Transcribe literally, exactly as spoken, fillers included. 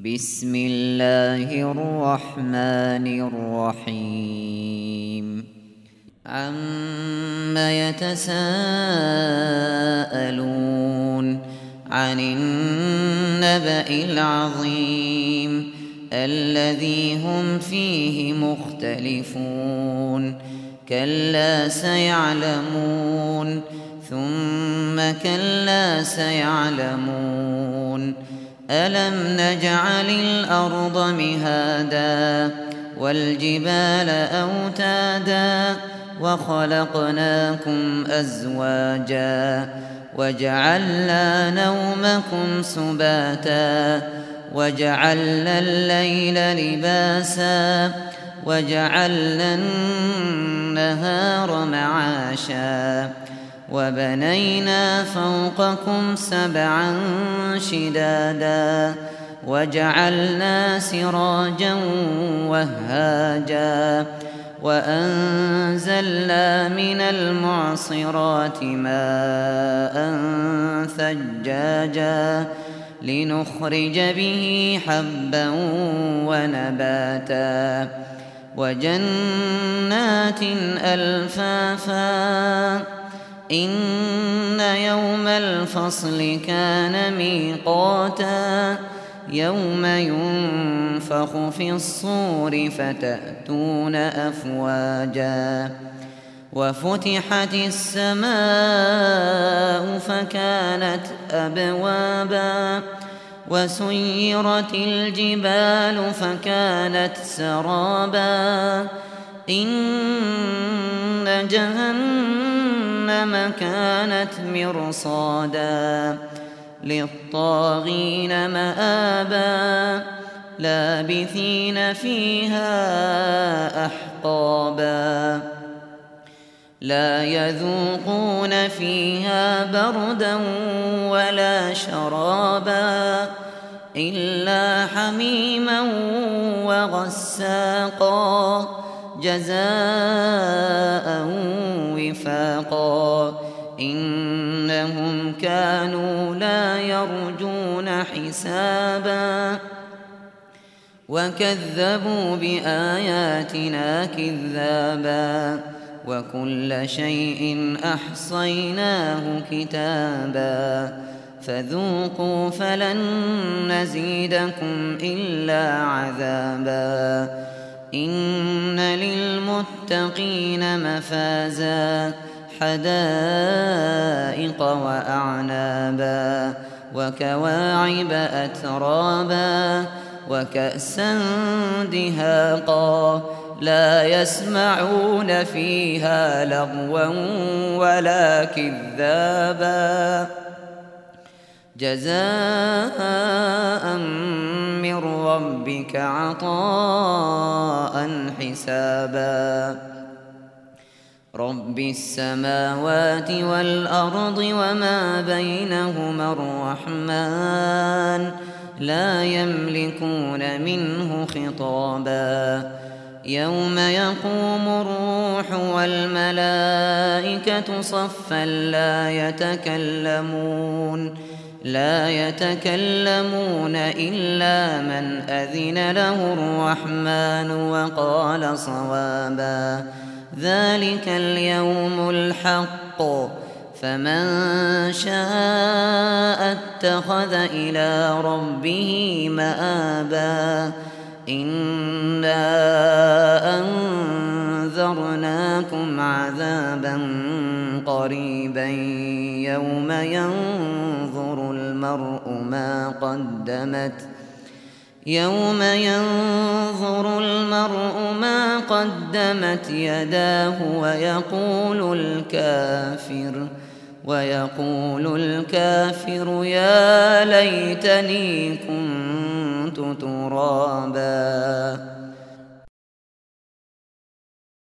بسم الله الرحمن الرحيم عم يتساءلون عن النبأ العظيم الذي هم فيه مختلفون كلا سيعلمون ثم كلا سيعلمون ألم نجعل الأرض مهادا والجبال أوتادا وخلقناكم أزواجا وجعلنا نومكم سباتا وجعلنا الليل لباسا وجعلنا النهار معاشا وبنينا فوقكم سبعا شدادا وجعلنا سراجا وهاجا وأنزلنا من المعصرات ماء ثجاجا لنخرج به حبا ونباتا وجنات ألفافا إن يوم الفصل كان ميقاتا يوم ينفخ في الصور فتأتون أفواجا وفتحت السماء فكانت أبوابا وسيرت الجبال فكانت سرابا إن جهنم كانت مرصادا للطاغين مآبا لابثين فيها أحقابا لا يذوقون فيها بردا ولا شرابا إلا حميما وغساقا جزاء وفاقا إنهم كانوا لا يرجون حسابا وكذبوا بآياتنا كذابا وكل شيء أحصيناه كتابا فذوقوا فلن نزيدكم إلا عذابا إن للمتقين مفازا حدائق وأعنابا وكواعب أترابا وكأسا دهاقا لا يسمعون فيها لغوا ولا كذابا جزاء من ربك عطاء حسابا رب السماوات والأرض وما بينهما الرحمن لا يملكون منه خطابا يوم يقوم الروح والملائكة صفا لا يتكلمون لا يتكلمون إلا من أذن له الرحمن وقال صوابا ذلك اليوم الحق فمن شاء اتخذ إلى ربه مآبا إنا أنذرناكم عذابا قريبا يوم ينظر المرء ما قدمت يوم ينظر المرء ما قدمت يداه ويقول الكافر ويقول الكافر يا ليتني كنت ترابا.